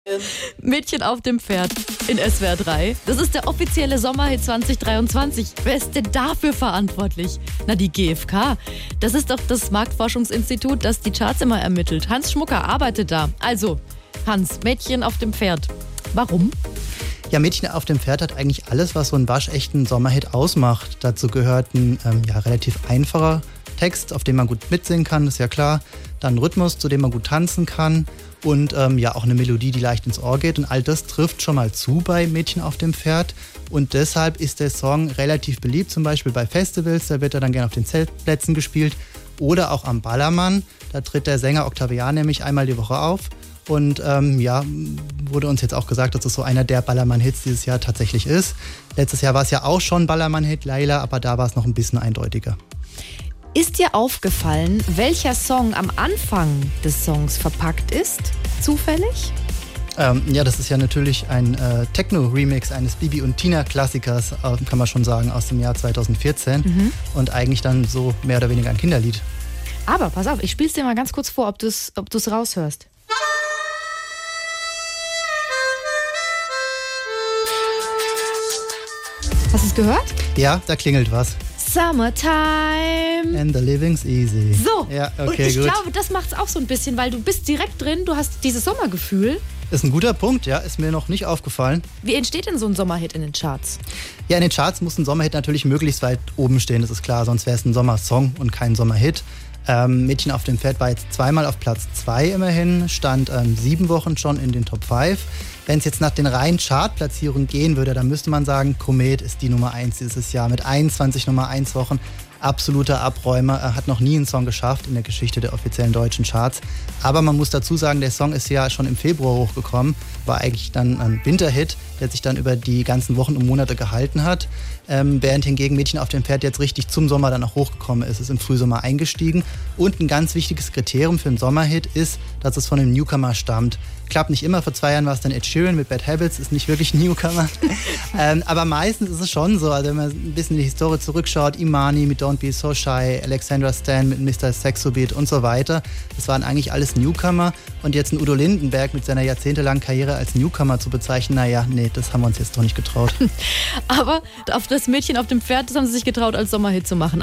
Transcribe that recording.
Mädchen auf dem Pferd in SWR 3. Das ist der offizielle Sommerhit 2023. Wer ist denn dafür verantwortlich? Na, die GfK. Das ist doch das Marktforschungsinstitut, das die Charts immer ermittelt. Hans Schmucker arbeitet da. Also, Hans, Mädchen auf dem Pferd. Warum? Ja, Mädchen auf dem Pferd hat eigentlich alles, was so einen waschechten Sommerhit ausmacht. Dazu gehört ein relativ einfacher Text, auf dem man gut mitsingen kann, ist ja klar. Dann ein Rhythmus, zu dem man gut tanzen kann. Und auch eine Melodie, die leicht ins Ohr geht. Und all das trifft schon mal zu bei Mädchen auf dem Pferd. Und deshalb ist der Song relativ beliebt, zum Beispiel bei Festivals. Da wird er dann gerne auf den Zeltplätzen gespielt. Oder auch am Ballermann. Da tritt der Sänger Octavian nämlich einmal die Woche auf. Und wurde uns jetzt auch gesagt, dass es so einer der Ballermann-Hits dieses Jahr tatsächlich ist. Letztes Jahr war es ja auch schon Ballermann-Hit, Laila, aber da war es noch ein bisschen eindeutiger. Ist dir aufgefallen, welcher Song am Anfang des Songs verpackt ist? Zufällig? Das ist ja natürlich ein Techno-Remix eines Bibi und Tina-Klassikers, kann man schon sagen, aus dem Jahr 2014. Und eigentlich dann so mehr oder weniger ein Kinderlied. Aber pass auf, ich spiel's dir mal ganz kurz vor, ob du's raushörst. Hast du es gehört? Ja, da klingelt was. Summertime. And the living's easy. So, ja, okay, und ich gut. glaube, das macht's auch so ein bisschen, weil du bist direkt drin, du hast dieses Sommergefühl. Ist ein guter Punkt, ja, ist mir noch nicht aufgefallen. Wie entsteht denn so ein Sommerhit in den Charts? Ja, in den Charts muss ein Sommerhit natürlich möglichst weit oben stehen, das ist klar, sonst wäre es ein Sommersong und kein Sommerhit. Mädchen auf dem Pferd war jetzt zweimal auf Platz 2 immerhin, stand 7 Wochen schon in den Top 5. Wenn es jetzt nach den reinen Chartplatzierungen gehen würde, dann müsste man sagen, Komet ist die Nummer 1 dieses Jahr mit 21 Nummer 1 Wochen. Absoluter Abräumer, er hat noch nie einen Song geschafft in der Geschichte der offiziellen deutschen Charts. Aber man muss dazu sagen, der Song ist ja schon im Februar hochgekommen, war eigentlich dann ein Winterhit, der sich dann über die ganzen Wochen und Monate gehalten hat. Während hingegen Mädchen auf dem Pferd jetzt richtig zum Sommer dann auch hochgekommen ist, ist im Frühsommer eingestiegen. Und ein ganz wichtiges Kriterium für einen Sommerhit ist, dass es von einem Newcomer stammt. Klappt nicht immer, vor 2 Jahren war es dann Ed Sheeran mit Bad Habits, ist nicht wirklich ein Newcomer. Aber meistens ist es schon so, also wenn man ein bisschen in die Historie zurückschaut, Imani mit Don't Be So Shy, Alexandra Stan mit Mr. Sexobeat und so weiter, das waren eigentlich alles Newcomer. Und jetzt ein Udo Lindenberg mit seiner jahrzehntelangen Karriere als Newcomer zu bezeichnen, das haben wir uns jetzt doch nicht getraut. Aber auf das Mädchen auf dem Pferd, das haben sie sich getraut, als Sommerhit zu machen.